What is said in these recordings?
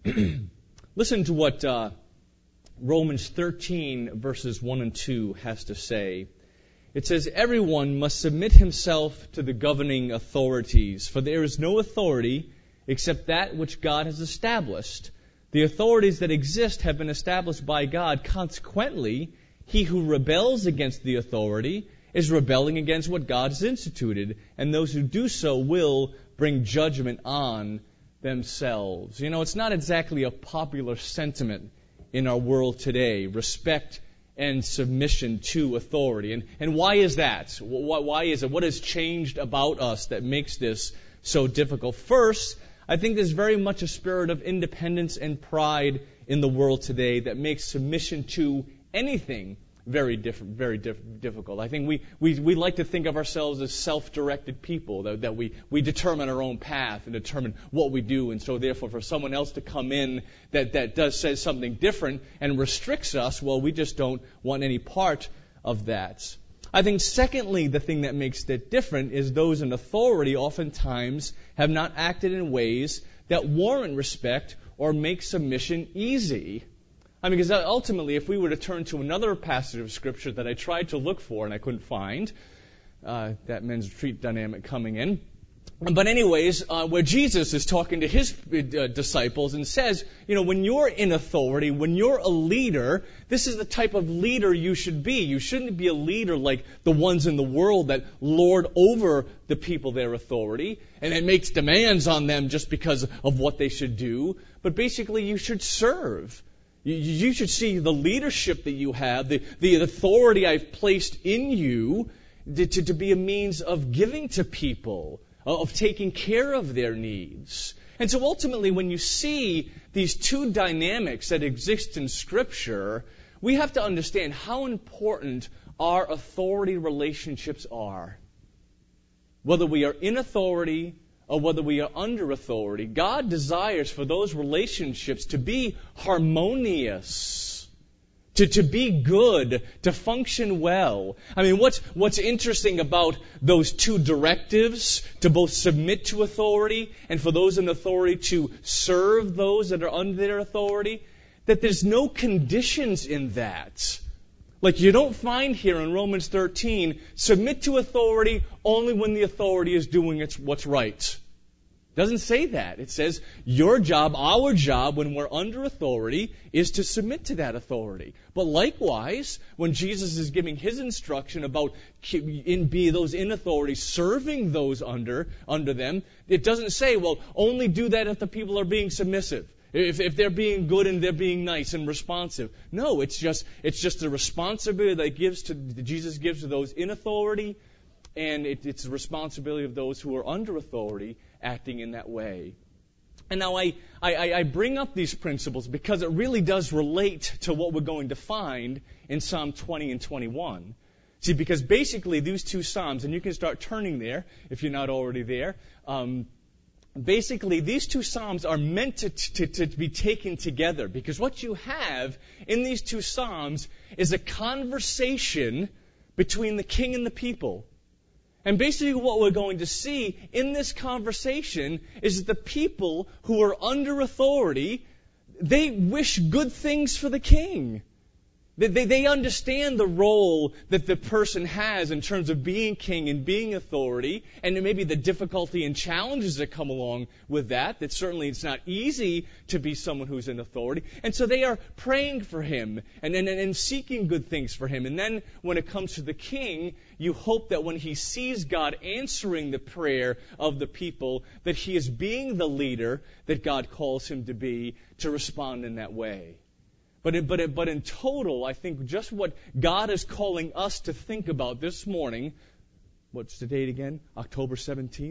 Listen to what Romans 13, verses 1 and 2 has to say. It says, "Everyone must submit himself to the governing authorities, for there is no authority except that which God has established. The authorities that exist have been established by God. Consequently, he who rebels against the authority is rebelling against what God has instituted, and those who do so will bring judgment on themselves." You know, it's not exactly a popular sentiment in our world today, respect and submission to authority. And why is that? Why is it? What has changed about us that makes this so difficult? First, I think there's very much a spirit of independence and pride in the world today that makes submission to anything very difficult. I think we like to think of ourselves as self-directed people, that we determine our own path and determine what we do, and so therefore for someone else to come in that says something different and restricts us, well, we just don't want any part of that. I think secondly, the thing that makes it different is those in authority oftentimes have not acted in ways that warrant respect or make submission easy. I mean, because ultimately, if we were to turn to another passage of Scripture that I tried to look for and I couldn't find, that men's retreat dynamic coming in. But anyways, where Jesus is talking to his disciples and says, you know, when you're in authority, when you're a leader, this is the type of leader you should be. You shouldn't be a leader like the ones in the world that lord over the people their authority, and it makes demands on them just because of what they should do. But basically, you should serve. You should see the leadership that you have, the authority I've placed in you to be a means of giving to people, of taking care of their needs. And so ultimately, when you see these two dynamics that exist in Scripture, we have to understand how important our authority relationships are. Whether we are in authority or whether we are under authority, God desires for those relationships to be harmonious, to be good, to function well. I mean, what's interesting about those two directives, to both submit to authority and for those in authority to serve those that are under their authority, that there's no conditions in that. Like you don't find here in Romans 13, submit to authority only when the authority is doing what's right. It doesn't say that. It says your job, our job, when we're under authority, is to submit to that authority. But likewise, when Jesus is giving his instruction about those in authority serving those under them, it doesn't say, well, only do that if the people are being submissive. If they're being good and they're being nice and responsive. No, it's just the responsibility that Jesus gives to those in authority, and it's the responsibility of those who are under authority acting in that way. And now I bring up these principles because it really does relate to what we're going to find in Psalm 20 and 21. See, because basically these two Psalms, and you can start turning there if you're not already there, basically, these two Psalms are meant to be taken together, because what you have in these two Psalms is a conversation between the king and the people. And basically what we're going to see in this conversation is that the people who are under authority, they wish good things for the king. They understand the role that the person has in terms of being king and being authority, and maybe the difficulty and challenges that come along with that. That certainly it's not easy to be someone who's in authority. And so they are praying for him and seeking good things for him. And then when it comes to the king, you hope that when he sees God answering the prayer of the people, that he is being the leader that God calls him to be, to respond in that way. But in total, I think just what God is calling us to think about this morning, what's the date again? October 17th,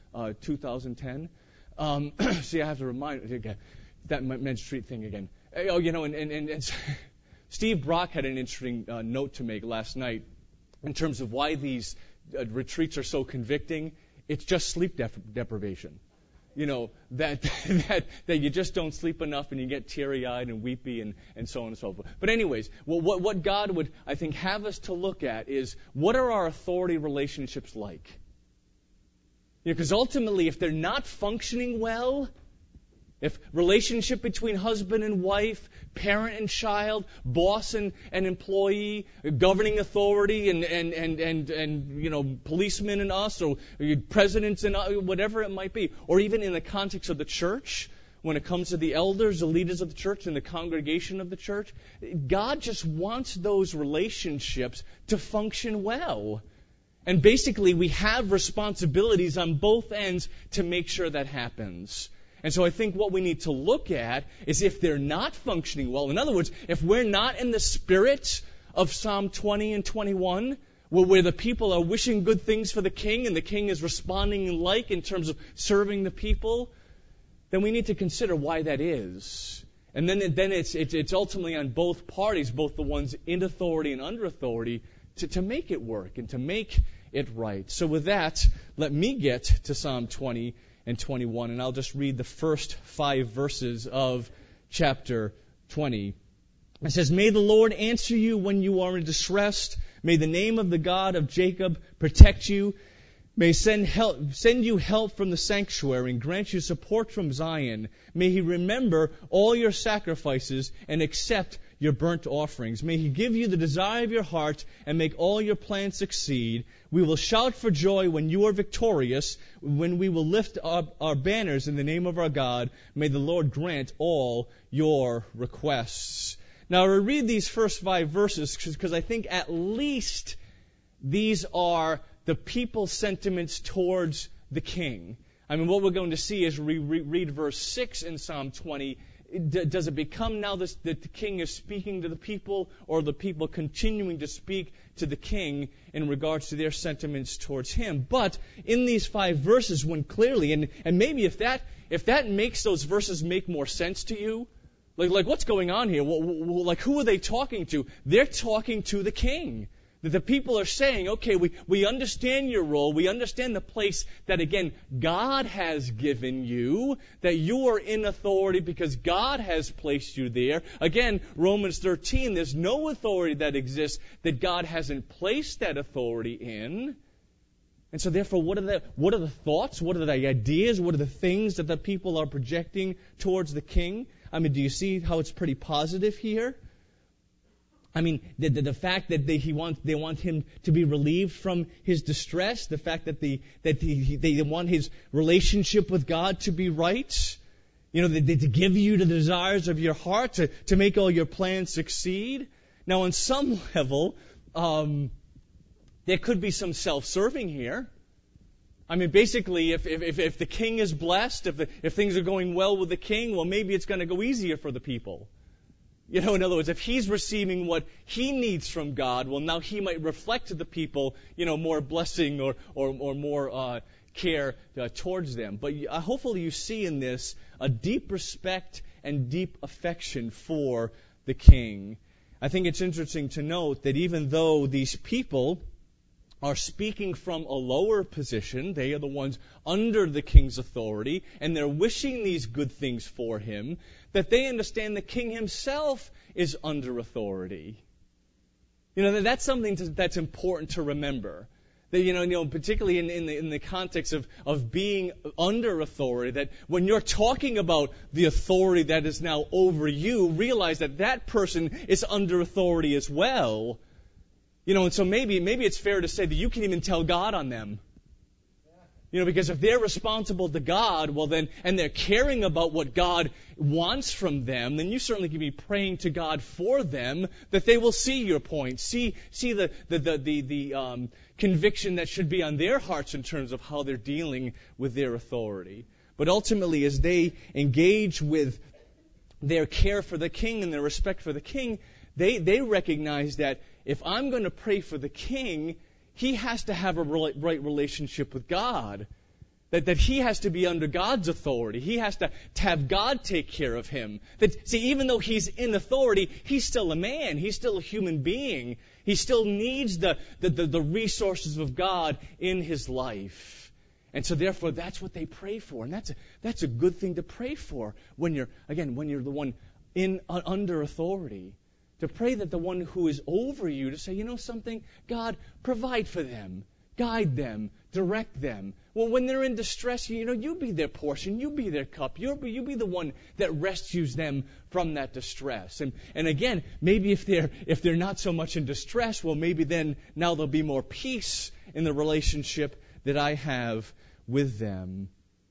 2010. See, I have to remind you again, that men's street thing again. Oh, you know, and Steve Brock had an interesting note to make last night in terms of why these retreats are so convicting. It's just sleep deprivation. You know, that you just don't sleep enough and you get teary-eyed and weepy and so on and so forth. But anyways, what God would, I think, have us to look at is, what are our authority relationships like? Because ultimately, if they're not functioning well, If relationship between husband and wife, parent and child, boss and employee, governing authority and policemen and us, or presidents and whatever it might be, or even in the context of the church, when it comes to the elders, the leaders of the church, and the congregation of the church, God just wants those relationships to function well. And basically, we have responsibilities on both ends to make sure that happens. And so I think what we need to look at is if they're not functioning well. In other words, if we're not in the spirit of Psalm 20 and 21, where the people are wishing good things for the king and the king is responding in terms of serving the people, then we need to consider why that is. And then it's ultimately on both parties, both the ones in authority and under authority, to make it work and to make it right. So with that, let me get to Psalm 20 and 21, and I'll just read the first 5 verses of chapter 20. It says, "May the Lord answer you when you are in distress. May the name of the God of Jacob protect you. May send you help from the sanctuary and grant you support from Zion. May He remember all your sacrifices and accept your burnt offerings. May He give you the desire of your heart and make all your plans succeed. We will shout for joy when you are victorious, when we will lift up our banners in the name of our God. May the Lord grant all your requests." Now, I read these first 5 verses because I think at least these are the people's sentiments towards the king. I mean, what we're going to see is read verse 6 in Psalm 20. Does it become now that the king is speaking to the people, or the people continuing to speak to the king in regards to their sentiments towards him? But in these 5 verses, when clearly, and maybe if that makes those verses make more sense to you, like what's going on here? Like, who are they talking to? They're talking to the king. The people are saying, okay, we understand your role. We understand the place that, again, God has given you, that you are in authority because God has placed you there. Again, Romans 13, there's no authority that exists that God hasn't placed that authority in. And so therefore, what are the thoughts? What are the ideas? What are the things that the people are projecting towards the king? I mean, do you see how it's pretty positive here? I mean, the fact that they want him to be relieved from his distress, the fact that they want his relationship with God to be right, to give you the desires of your heart, to make all your plans succeed. Now, on some level, there could be some self-serving here. I mean, basically, if the king is blessed, if things are going well with the king, well, maybe it's going to go easier for the people. In other words, if he's receiving what he needs from God, well, now he might reflect to the people, more blessing or more care towards them. But hopefully you see in this a deep respect and deep affection for the king. I think it's interesting to note that even though these people are speaking from a lower position, they are the ones under the king's authority, and they're wishing these good things for him, that they understand the king himself is under authority. That's something that's important to remember. That, particularly in the context of being under authority, that when you're talking about the authority that is now over you, realize that person is under authority as well. And so maybe it's fair to say that you can even tell God on them. Because if they're responsible to God, well then, and they're caring about what God wants from them, then you certainly can be praying to God for them, that they will see your point, see the conviction that should be on their hearts in terms of how they're dealing with their authority. But ultimately, as they engage with their care for the king and their respect for the king, they recognize that if I'm going to pray for the king, he has to have a right relationship with God. That he has to be under God's authority. He has to have God take care of him. Even though he's in authority, he's still a man. He's still a human being. He still needs the resources of God in his life. And so therefore, that's what they pray for. And that's a good thing to pray for when you're the one under authority. To pray that the one who is over you, to say, something, God, provide for them. guide them, direct them. Well, when they're in distress, you be their portion, you be their cup, you be the one that rescues them from that distress. And again, maybe if they're not so much in distress, well, maybe then now there'll be more peace in the relationship that I have with them.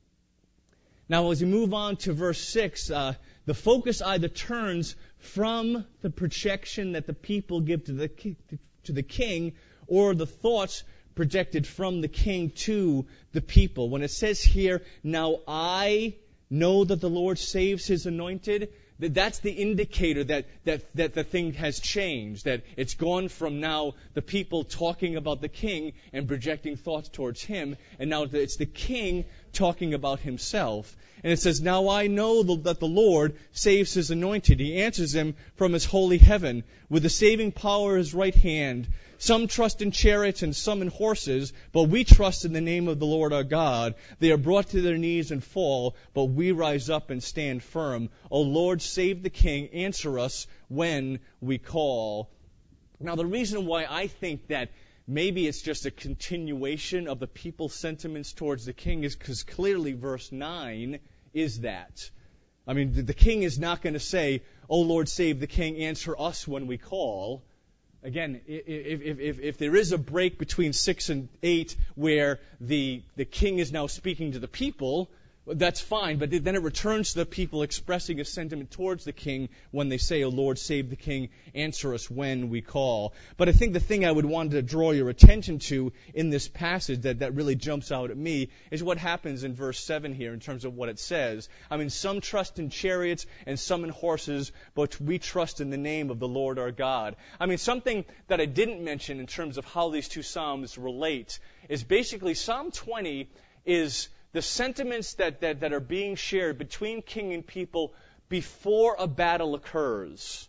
Now, as we move on to verse 6, the focus either turns from the projection that the people give to the king, or the thoughts projected from the king to the people. When it says here, now I know that the Lord saves his anointed, that's the indicator that the thing has changed, that it's gone from now the people talking about the king and projecting thoughts towards him, and now it's the king talking about himself. And it says, now I know that the Lord saves his anointed. He answers him from his holy heaven with the saving power of his right hand. Some trust in chariots and some in horses, but we trust in the name of the Lord our God. They are brought to their knees and fall, but we rise up and stand firm. O Lord, save the king. Answer us when we call. Now, the reason why I think that maybe it's just a continuation of the people's sentiments towards the king is because clearly verse 9 is that. I mean, the king is not going to say, O Lord, save the king. Answer us when we call. Again, if there is a break between 6 and 8 where the king is now speaking to the people, that's fine. But then it returns to the people expressing a sentiment towards the king when they say, O Lord, save the king, answer us when we call. But I think the thing I would want to draw your attention to in this passage that really jumps out at me is what happens in verse 7 here in terms of what it says. I mean, some trust in chariots and some in horses, but we trust in the name of the Lord our God. I mean, something that I didn't mention in terms of how these two psalms relate is basically Psalm 20 is the sentiments that are being shared between king and people before a battle occurs.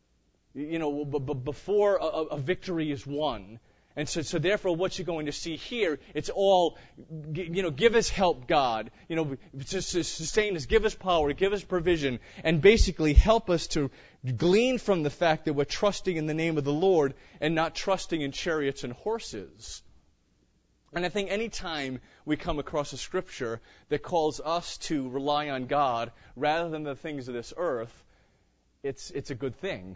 Before a victory is won. And so therefore what you're going to see here, it's all, give us help, God. Sustain us, give us power, give us provision, and basically help us to glean from the fact that we're trusting in the name of the Lord and not trusting in chariots and horses. And I think any time we come across a scripture that calls us to rely on God rather than the things of this earth, it's a good thing.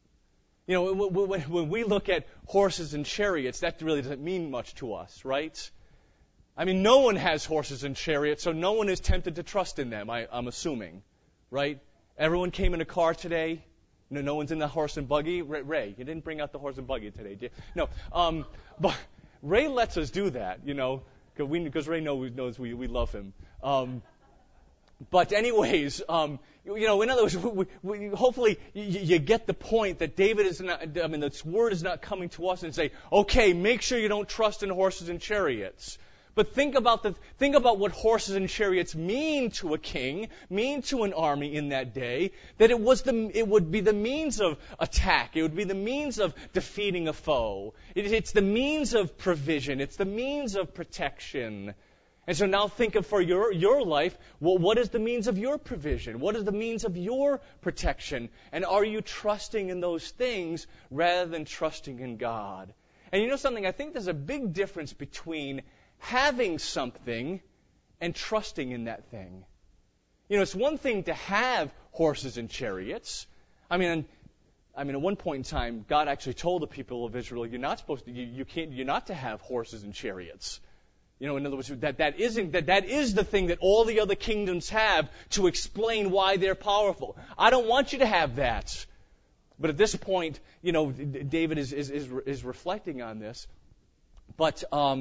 When we look at horses and chariots, that really doesn't mean much to us, right? I mean, no one has horses and chariots, so no one is tempted to trust in them, I'm assuming, right? Everyone came in a car today. No one's in the horse and buggy. Ray, you didn't bring out the horse and buggy today, did you? No, but Ray lets us do that, because Ray knows we love him. But anyways, in other words, hopefully you get the point that David is not, this word is not coming to us and say, okay, make sure you don't trust in horses and chariots. But think about what horses and chariots mean to a king, mean to an army in that day, that it would be the means of attack. It would be the means of defeating a foe. It's the means of provision. It's the means of protection. And so now think of for your life, well, what is the means of your provision? What is the means of your protection? And are you trusting in those things rather than trusting in God? And you know something? I think there's a big difference between having something and trusting in that thing. It's one thing to have horses and chariots. I mean, at one point in time, God actually told the people of Israel, you're not to have horses and chariots. In other words, that is the thing that all the other kingdoms have to explain why they're powerful. I don't want you to have that. But at this point, David is reflecting on this. But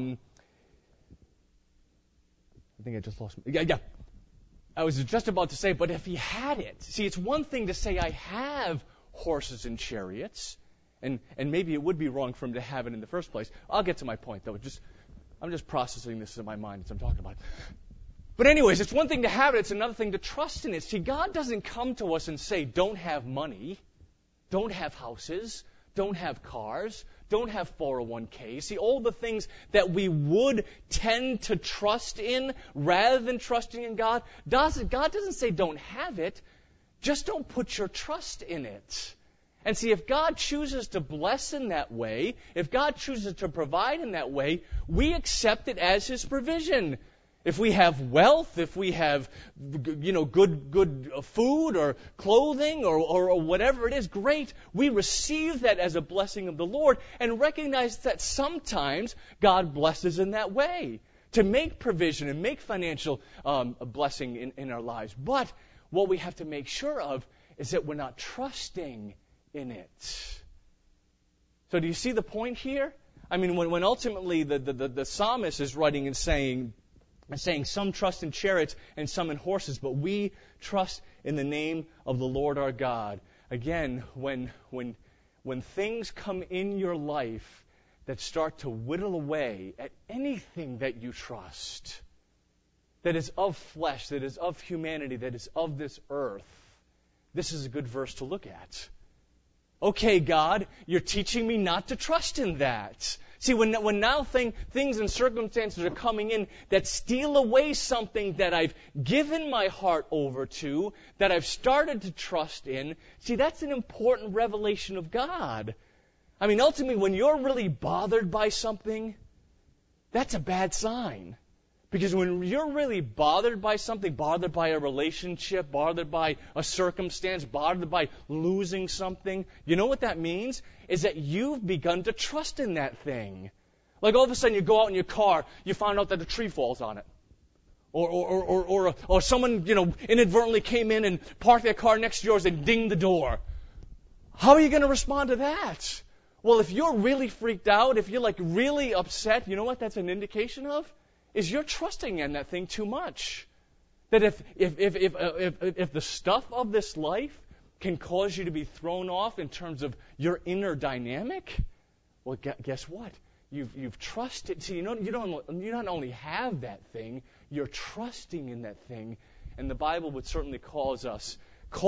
I think I just lost me. Yeah. I was just about to say, but if he had it. See, it's one thing to say I have horses and chariots, and maybe it would be wrong for him to have it in the first place. I'll get to my point, though. I'm just processing this in my mind as I'm talking about it. But anyways, it's one thing to have it. It's another thing to trust in it. See, God doesn't come to us and say, don't have money, don't have houses, don't have cars, don't have 401ks. See, all the things that we would tend to trust in rather than trusting in God, God doesn't say don't have it. Just don't put your trust in it. And see, if God chooses to bless in that way, if God chooses to provide in that way, we accept it as His provision. If we have wealth, if we have, good food or clothing or whatever it is, great. We receive that as a blessing of the Lord and recognize that sometimes God blesses in that way to make provision and make financial blessing in our lives. But what we have to make sure of is that we're not trusting in it. So do you see the point here? I mean, when ultimately the psalmist is writing and saying some trust in chariots and some in horses, but we trust in the name of the Lord our God. Again, when things come in your life that start to whittle away at anything that you trust, that is of flesh, that is of humanity, that is of this earth, this is a good verse to look at. Okay, God, you're teaching me not to trust in that. See, when now things and circumstances are coming in that steal away something that I've given my heart over to, that I've started to trust in, see, that's an important revelation of God. I mean, ultimately, when you're really bothered by something, that's a bad sign. Because when you're really bothered by something, bothered by a relationship, bothered by a circumstance, bothered by losing something, you know what that means? Is that you've begun to trust in that thing. Like all of a sudden you go out in your car, you find out that a tree falls on it. Or someone, inadvertently came in and parked their car next to yours and dinged the door. How are you going to respond to that? Well, if you're really freaked out, if you're really upset, you know what that's an indication of? Is you're trusting in that thing too much. That if the stuff of this life can cause you to be thrown off in terms of your inner dynamic, well, guess what? You've trusted. See, you not only have that thing, you're trusting in that thing, and the Bible would certainly call us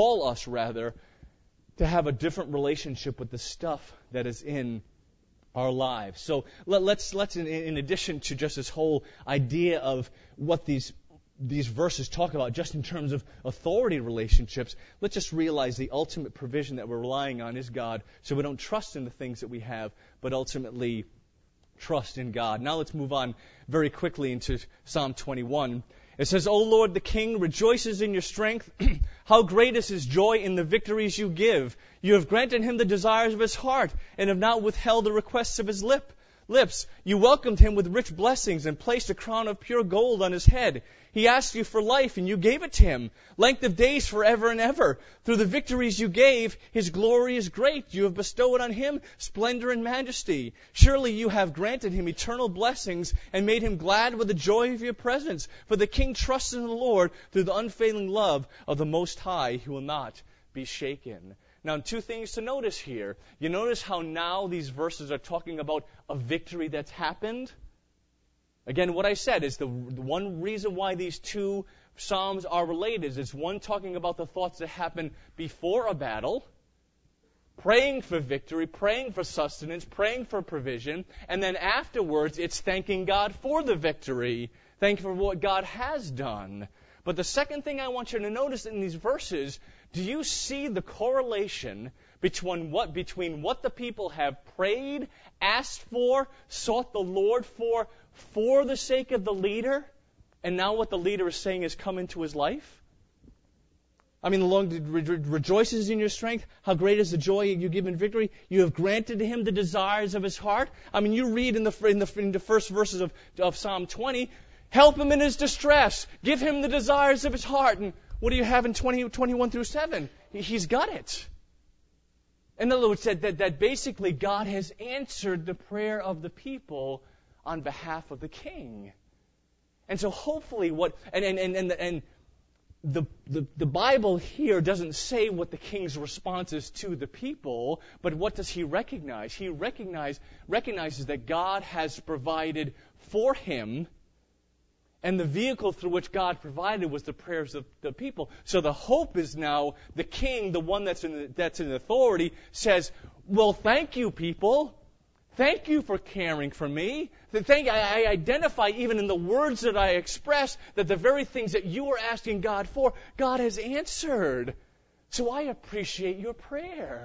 to have a different relationship with the stuff that is in our lives. So let's in addition to just this whole idea of what these verses talk about just in terms of authority relationships, let's just realize the ultimate provision that we're relying on is God, so we don't trust in the things that we have, but ultimately trust in God. Now let's move on very quickly into Psalm 21. It says, O Lord, the King rejoices in your strength. How great is his joy in the victories you give. You have granted him the desires of his heart and have not withheld the requests of his lips. You welcomed him with rich blessings and placed a crown of pure gold on his head. He asked you for life, and you gave it to him, length of days forever and ever. Through the victories you gave, his glory is great. You have bestowed on him splendor and majesty. Surely you have granted him eternal blessings and made him glad with the joy of your presence. For the king trusts in the Lord through the unfailing love of the Most High. He will not be shaken. Now, two things to notice here. You notice how now these verses are talking about a victory that's happened? Again, what I said is the one reason why these two Psalms are related is one talking about the thoughts that happen before a battle, praying for victory, praying for sustenance, praying for provision, and then afterwards it's thanking God for the victory, thanking for what God has done. But the second thing I want you to notice in these verses, do you see the correlation between what the people have prayed, asked for, sought the Lord for the sake of the leader, and now what the leader is saying has come into his life? I mean, the Lord rejoices in your strength. How great is the joy you give in victory. You have granted him the desires of his heart. I mean, you read in the first verses of Psalm 20, help him in his distress. Give him the desires of his heart. And what do you have in 21 through 7? He's got it. In other words, that basically God has answered the prayer of the people on behalf of the king. And so hopefully the Bible here doesn't say what the king's response is to the people, but what does he recognize? He recognizes that God has provided for him, and the vehicle through which God provided was the prayers of the people. So the hope is now the king, the one that's in authority, says, well, thank you, people. Thank you for caring for me. I identify even in the words that I express that the very things that you were asking God for, God has answered. So I appreciate your prayer.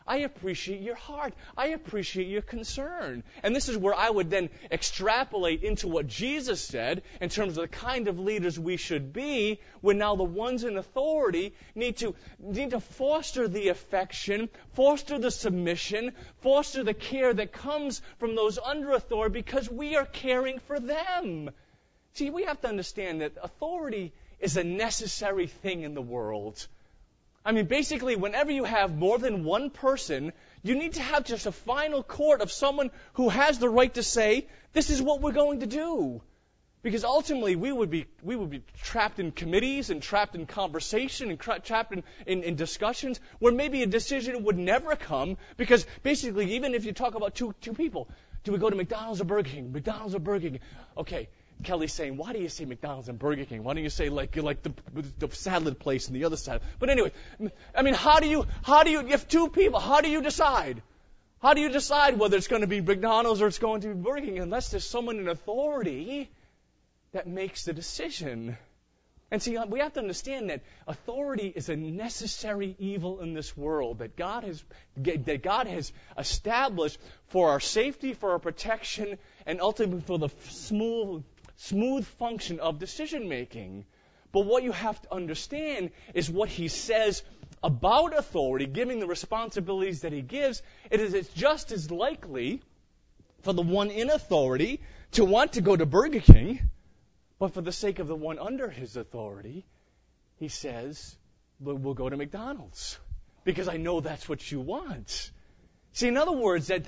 I appreciate your heart. I appreciate your concern. And this is where I would then extrapolate into what Jesus said in terms of the kind of leaders we should be, when now the ones in authority need to foster the affection, foster the submission, foster the care that comes from those under authority, because we are caring for them. See, we have to understand that authority is a necessary thing in the world. I mean, basically, whenever you have more than one person, you need to have just a final court of someone who has the right to say, this is what we're going to do. Because ultimately, we would be trapped in committees and trapped in conversation and trapped in discussions where maybe a decision would never come. Because basically, even if you talk about two people, do we go to McDonald's or Burger King? McDonald's or Burger King? Okay. Kelly's saying, why do you say McDonald's and Burger King? Why don't you say like the salad place on the other side? But anyway, I mean, how do you, if two people, how do you decide? How do you decide whether it's going to be McDonald's or it's going to be Burger King, unless there's someone in authority that makes the decision? And see, we have to understand that authority is a necessary evil in this world that God has established for our safety, for our protection, and ultimately for the smooth function of decision making. But what you have to understand is what he says about authority, giving the responsibilities that he gives. It's just as likely for the one in authority to want to go to Burger King, but for the sake of the one under his authority, he says, we'll go to McDonald's, because I know that's what you want. See, in other words, that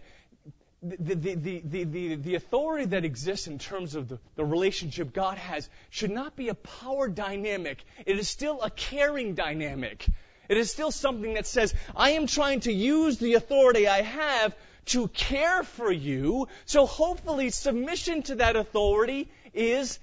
the authority that exists in terms of the relationship God has should not be a power dynamic. It is still a caring dynamic. It is still something that says, I am trying to use the authority I have to care for you, so hopefully submission to that authority is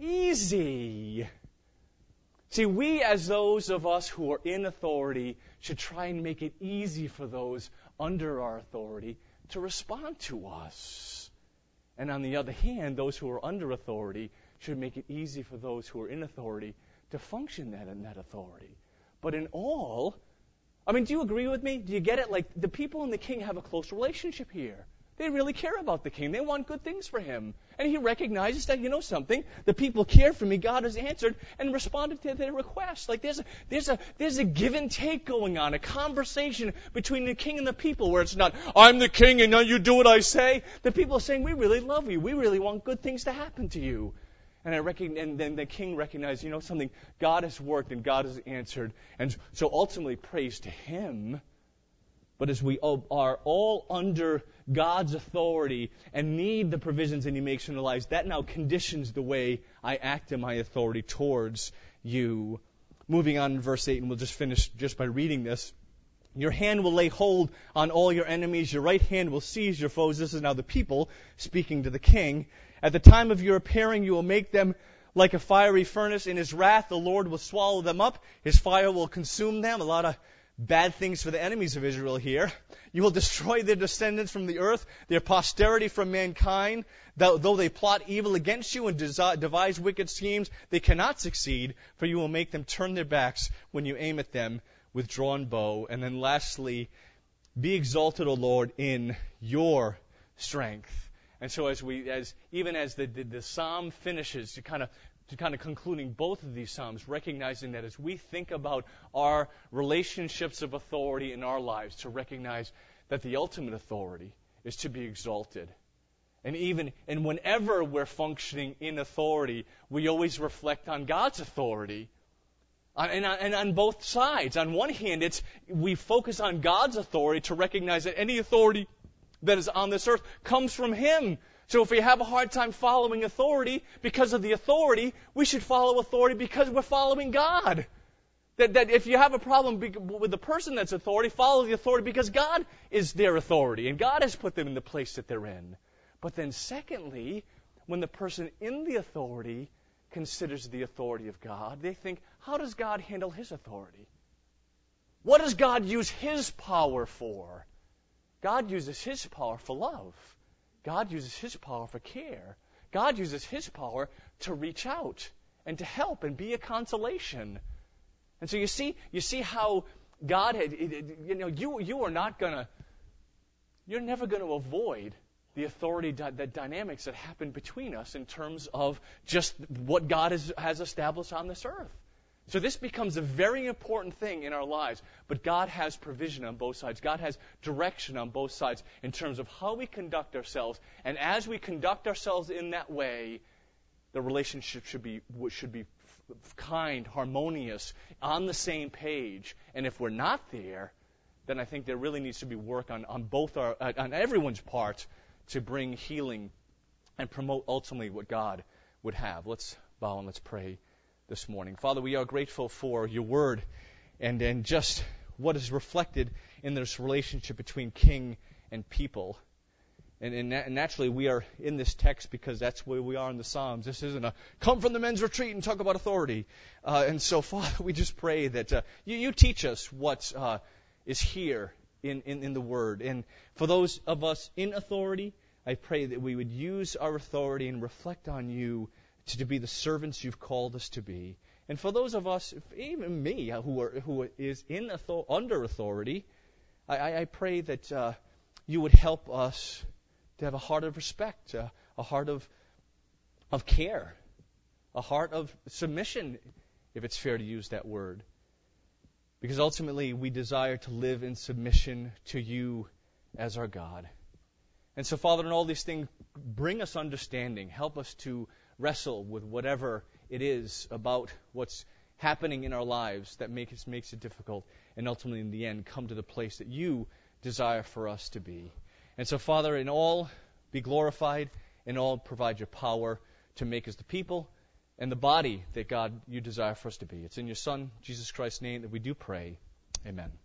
easy. See, we as those of us who are in authority should try and make it easy for those under our authority to respond to us. And on the other hand, those who are under authority should make it easy for those who are in authority to function in that authority. But in all, I mean, do you agree with me? Do you get it? Like, the people and the king have a close relationship here. They really care about the king. They want good things for him. And he recognizes that, you know something, the people care for me. God has answered and responded to their request. Like, there's a give and take going on, a conversation between the king and the people, where it's not, I'm the king and now you do what I say. The people are saying, we really love you. We really want good things to happen to you. And then the king recognized, you know something, God has worked and God has answered. And so ultimately praise to him. But as we are all under God's authority and need the provisions that he makes in our lives, that now conditions the way I act in my authority towards you. Moving on in verse 8, and we'll just finish just by reading this. Your hand will lay hold on all your enemies. Your right hand will seize your foes. This is now the people speaking to the king. At the time of your appearing, you will make them like a fiery furnace. In his wrath, the Lord will swallow them up. His fire will consume them. A lot of bad things for the enemies of Israel here. You will destroy their descendants from the earth, their posterity from mankind. Though they plot evil against you and devise wicked schemes, they cannot succeed, for you will make them turn their backs when you aim at them with drawn bow. And then lastly, be exalted, O Lord, in your strength. And so even as the psalm finishes, to kind of concluding both of these psalms, recognizing that as we think about our relationships of authority in our lives, to recognize that the ultimate authority is to be exalted. And whenever we're functioning in authority, we always reflect on God's authority. And on both sides. On one hand, we focus on God's authority to recognize that any authority that is on this earth comes from him. So if we have a hard time following authority because of the authority, we should follow authority because we're following God. That if you have a problem with the person that's authority, follow the authority because God is their authority and God has put them in the place that they're in. But then secondly, when the person in the authority considers the authority of God, they think, how does God handle his authority? What does God use his power for? God uses his power for love. God uses his power for care. God uses his power to reach out and to help and be a consolation. And so you see how God had, you are not gonna, you're never going to avoid the authority the dynamics that happen between us in terms of just what God has established on this earth. So this becomes a very important thing in our lives. But God has provision on both sides. God has direction on both sides in terms of how we conduct ourselves. And as we conduct ourselves in that way, the relationship should be kind, harmonious, on the same page. And if we're not there, then I think there really needs to be work on everyone's part to bring healing and promote ultimately what God would have. Let's bow and let's pray this morning. Father, we are grateful for your word and just what is reflected in this relationship between king and people. And naturally, we are in this text because that's where we are in the Psalms. This isn't a come from the men's retreat and talk about authority. And so, Father, we just pray that you teach us what is here in the Word. And for those of us in authority, I pray that we would use our authority and reflect on you to be the servants you've called us to be. And for those of us, even me, who is under authority, I pray that you would help us to have a heart of respect, a heart of care, a heart of submission, if it's fair to use that word. Because ultimately we desire to live in submission to you as our God. And so, Father, in all these things, bring us understanding. Help us to wrestle with whatever it is about what's happening in our lives that makes it difficult. And ultimately, in the end, come to the place that you desire for us to be. And so, Father, in all, be glorified. In all, provide your power to make us the people and the body that, God, you desire for us to be. It's in your Son, Jesus Christ's name, that we do pray. Amen.